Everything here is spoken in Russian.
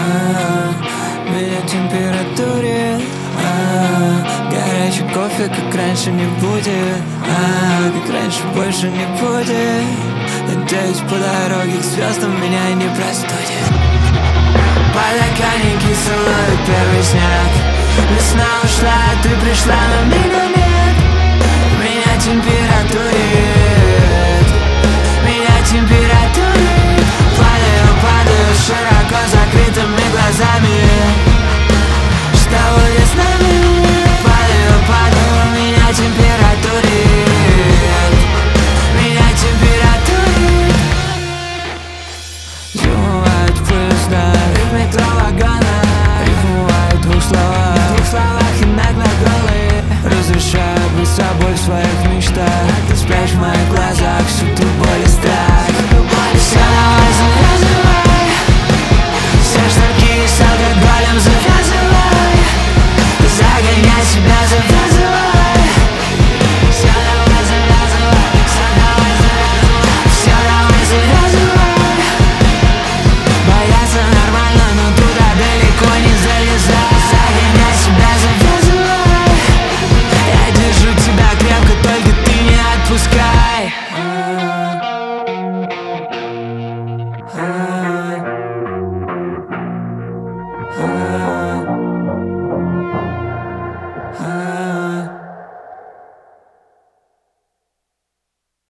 Меня температуре, горячий кофе, как раньше не будет, как раньше больше не будет. Надеюсь, по дороге к звездам меня не простудит. Подоконники целует первый снег. Весна ушла, а ты пришла, но меня нет. Меня температурит, меня температурит. Падаю, падаю широко закрытыми глазами. Что будет с нами? Падаю, падаю, меня температурит.